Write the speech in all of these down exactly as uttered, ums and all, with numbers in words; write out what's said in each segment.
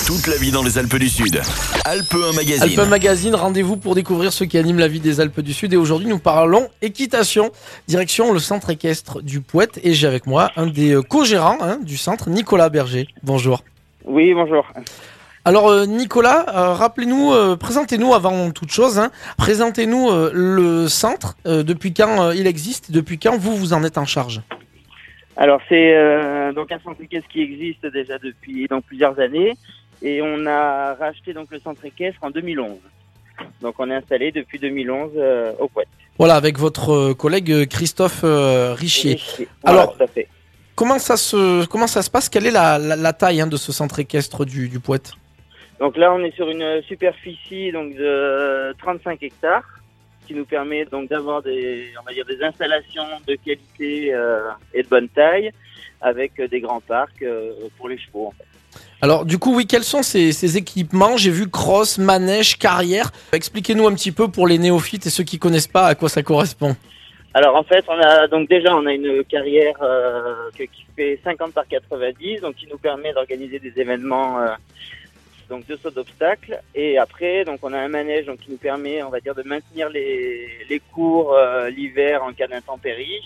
Toute la vie dans les Alpes du Sud. Alpes un Magazine. Alpes un Magazine, rendez-vous pour découvrir ceux qui animent la vie des Alpes du Sud. Et aujourd'hui, nous parlons équitation. Direction le centre équestre du Poète. Et j'ai avec moi un des co-gérants hein, du centre, Nicolas Berger. Bonjour. Oui, bonjour. Alors euh, Nicolas, euh, rappelez-nous, euh, présentez-nous avant toute chose, hein, présentez-nous euh, le centre, euh, depuis quand euh, il existe, depuis quand vous vous en êtes en charge. Alors c'est euh, donc un centre équestre qui existe déjà depuis donc plusieurs années et on a racheté donc le centre équestre en deux mille onze. Donc on est installé depuis deux mille onze euh, au Poète. Voilà, avec votre euh, collègue Christophe euh, Richier. Richier. Voilà, Alors, tout à fait. Comment ça se comment ça se passe? Quelle est la, la, la taille hein, de ce centre équestre du, du Poète? Donc là on est sur une superficie donc de trente-cinq hectares qui nous permet donc d'avoir des on va dire des installations de qualité euh, et de bonne taille avec des grands parcs euh, pour les chevaux en fait. Alors du coup oui, quels sont ces, ces équipements? J'ai vu cross, manège, carrière. Expliquez-nous un petit peu pour les néophytes et ceux qui connaissent pas à quoi ça correspond. Alors en fait, on a donc déjà on a une carrière euh, que, qui fait cinquante par quatre-vingt-dix, donc qui nous permet d'organiser des événements euh, donc de saut d'obstacles. Et après, donc on a un manège donc qui nous permet, on va dire, de maintenir les les cours euh, l'hiver en cas d'intempéries.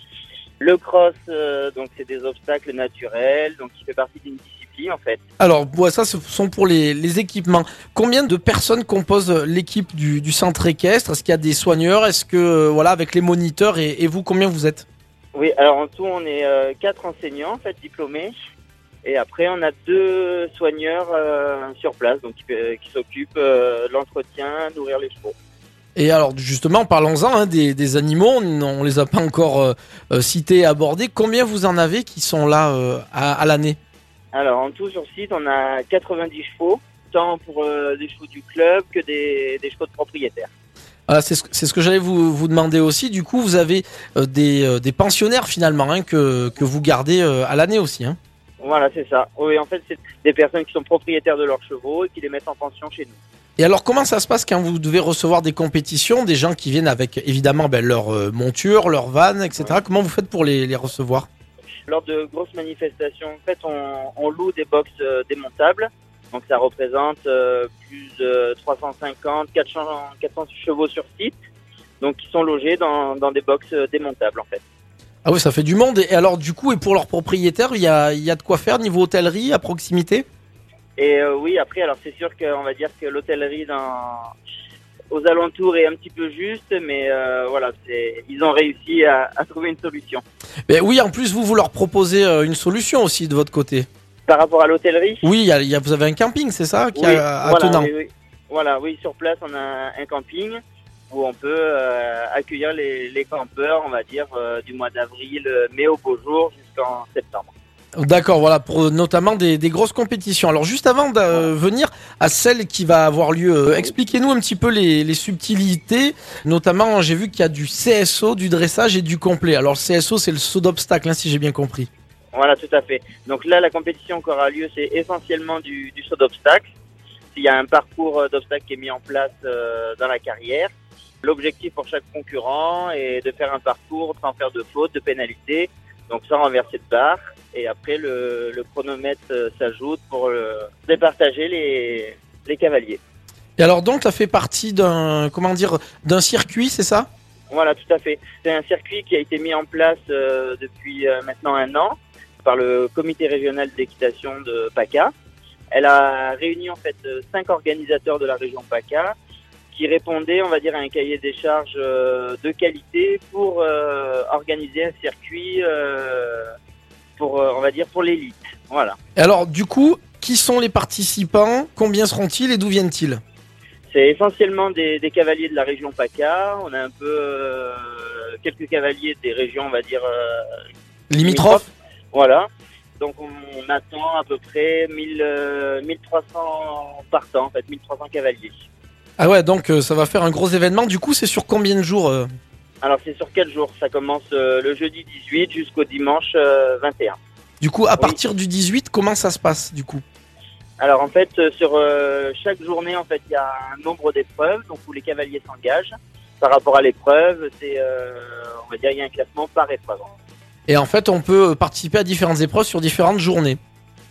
Le cross, euh, donc c'est des obstacles naturels, donc qui fait partie d'une discipline en fait. Alors ouais, ça ce sont pour les, les équipements. Combien de personnes composent l'équipe du, du centre équestre? Est-ce qu'il y a des soigneurs? Est-ce que euh, voilà, avec les moniteurs et, et vous, combien vous êtes? Oui, alors en tout on est euh, quatre enseignants en fait diplômés. Et après, on a deux soigneurs euh, sur place, donc qui, euh, qui s'occupent euh, de l'entretien, nourrir les chevaux. Et alors justement, parlons-en hein, des, des animaux, on, on les a pas encore euh, euh, cités et abordés. Combien vous en avez qui sont là euh, à, à l'année? Alors en tout sur site, on a quatre-vingt-dix chevaux, tant pour euh, des chevaux du club que des, des chevaux de propriétaires. Voilà, c'est ce, c'est ce que j'allais vous, vous demander aussi. Du coup, vous avez euh, des, euh, des pensionnaires finalement hein, que, que vous gardez euh, à l'année aussi. Hein. Voilà, c'est ça. Oui, en fait, c'est des personnes qui sont propriétaires de leurs chevaux et qui les mettent en pension chez nous. Et alors, comment ça se passe quand vous devez recevoir des compétitions, des gens qui viennent avec évidemment ben, leur euh, monture, leur van, et cetera. Ouais. Comment vous faites pour les, les recevoir? Lors de grosses manifestations, en fait, on, on loue des box euh, démontables. Donc, ça représente euh, plus de trois cent cinquante, quatre cents, quatre cents chevaux sur site. Donc, qui sont logés dans, dans des box euh, démontables, en fait. Ah oui, ça fait du monde. Et alors, du coup, et pour leurs propriétaires, il y a, il y a de quoi faire niveau hôtellerie à proximité? Et euh, oui, après, alors c'est sûr qu'on va dire que l'hôtellerie dans aux alentours est un petit peu juste, mais euh, voilà, c'est ils ont réussi à, à trouver une solution. Mais oui, en plus, vous, vous leur proposez euh, une solution aussi de votre côté. Par rapport à l'hôtellerie? Oui, il y a, il y a, vous avez un camping, c'est ça qui oui, a, à voilà, Tenant. Oui, oui. Voilà, oui, sur place, on a un camping où on peut euh, accueillir les, les campeurs, on va dire, euh, du mois d'avril, mai au beau jour jusqu'en septembre. D'accord, voilà, pour notamment des, des grosses compétitions. Alors juste avant de euh, venir à celle qui va avoir lieu, euh, expliquez-nous un petit peu les, les subtilités. Notamment, j'ai vu qu'il y a du C S O, du dressage et du complet. Alors le C S O, c'est le saut d'obstacle, hein, si j'ai bien compris. Voilà, tout à fait. Donc là, la compétition qui aura lieu, c'est essentiellement du, du saut d'obstacle. Il y a un parcours d'obstacle qui est mis en place euh, dans la carrière. L'objectif pour chaque concurrent est de faire un parcours sans faire de faute, de pénalité, donc sans renverser de barre. Et après, le, le chronomètre euh, s'ajoute pour euh, départager les, les cavaliers. Et alors donc, ça fait partie d'un, comment dire, d'un circuit, c'est ça? Voilà, tout à fait. C'est un circuit qui a été mis en place euh, depuis euh, maintenant un an par le comité régional d'équitation de PACA. Elle a réuni en fait cinq organisateurs de la région PACA qui répondaient, on va dire, à un cahier des charges euh, de qualité pour euh, organiser un circuit. Euh, pour, on va dire, pour l'élite. Voilà. Et alors, du coup, qui sont les participants? Combien seront-ils et d'où viennent-ils? C'est essentiellement des, des cavaliers de la région PACA. On a un peu euh, quelques cavaliers des régions, on va dire, euh, limitrophes. Voilà. Donc, on, on attend à peu près mille, euh, mille trois cents partants, en fait, mille trois cents cavaliers. Ah ouais, donc euh, ça va faire un gros événement. Du coup, c'est sur combien de jours euh Alors, c'est sur quel jour? Ça commence euh, le jeudi dix-huit jusqu'au dimanche euh, vingt et un. Du coup, à oui. partir du dix-huit, comment ça se passe, du coup? Alors, en fait, euh, sur euh, chaque journée, en fait, il y a un nombre d'épreuves, donc où les cavaliers s'engagent. Par rapport à l'épreuve, c'est, euh, on va dire, il y a un classement par épreuve. Et en fait, on peut participer à différentes épreuves sur différentes journées.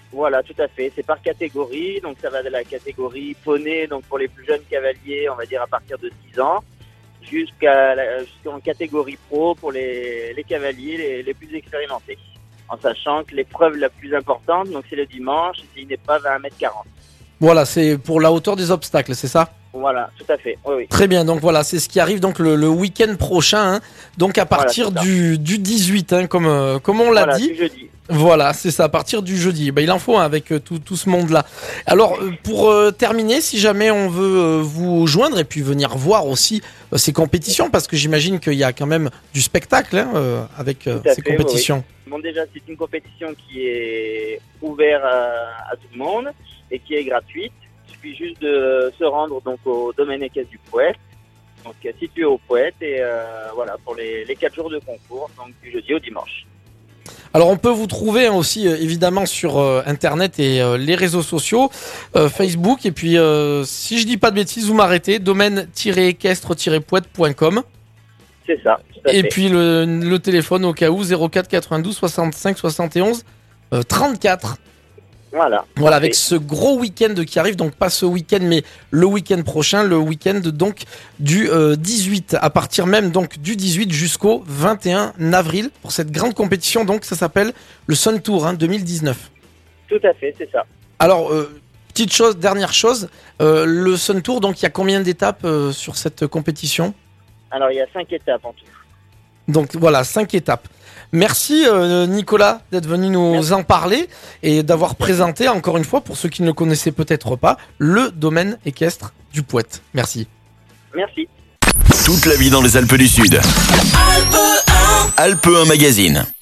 Voilà, tout à fait. C'est par catégorie, donc ça va de la catégorie poney, donc pour les plus jeunes cavaliers, on va dire à partir de six ans, jusqu'à la, jusqu'en catégorie pro pour les, les cavaliers les, les plus expérimentés. En sachant que l'épreuve la plus importante, donc c'est le dimanche, c'est une épreuve à un mètre quarante. Voilà, c'est pour la hauteur des obstacles, c'est ça ? Voilà, tout à fait. Oui, oui. Très bien, donc voilà, c'est ce qui arrive donc le, le week-end prochain, hein, donc à partir Voilà, du, du dix-huit, hein, comme, euh, comme on l'a Voilà, dit. du jeudi. Voilà, c'est ça, à partir du jeudi. Ben, il en faut hein, avec euh, tout, tout ce monde-là. Alors, euh, pour euh, terminer, si jamais on veut euh, vous joindre et puis venir voir aussi euh, ces compétitions, parce que j'imagine qu'il y a quand même du spectacle hein, euh, avec euh, Tout à ces fait, compétitions. oui. Bon, déjà, c'est une compétition qui est ouverte à, à tout le monde et qui est gratuite. Il suffit juste de se rendre donc au domaine équestre du Poète, donc situé au Poète, et euh, voilà pour les, les quatre jours de concours, donc du jeudi au dimanche. Alors on peut vous trouver hein, aussi euh, évidemment sur euh, internet et euh, les réseaux sociaux, euh, Facebook, et puis euh, si je dis pas de bêtises, vous m'arrêtez, domaine-équestre-poète point com. C'est ça, tout à Et fait. puis le, le téléphone au cas où, zéro quatre quatre-vingt-douze soixante-cinq soixante et onze euh, trente-quatre. Voilà. Voilà, avec Parfait. ce gros week-end qui arrive, donc pas ce week-end, mais le week-end prochain, le week-end donc du euh, dix-huit, à partir même donc du dix-huit jusqu'au vingt et un avril, pour cette grande compétition, donc ça s'appelle le Sun Tour hein, deux mille dix-neuf. Tout à fait, c'est ça. Alors, euh, petite chose, dernière chose, euh, le Sun Tour, donc il y a combien d'étapes euh, sur cette compétition ? Alors, il y a cinq étapes en tout. Donc voilà, cinq étapes. Merci euh, Nicolas d'être venu nous Merci. en parler et d'avoir présenté encore une fois, pour ceux qui ne le connaissaient peut-être pas, le domaine équestre du Poète. Merci. Merci. Toute la vie dans les Alpes du Sud. Alpes un Magazine.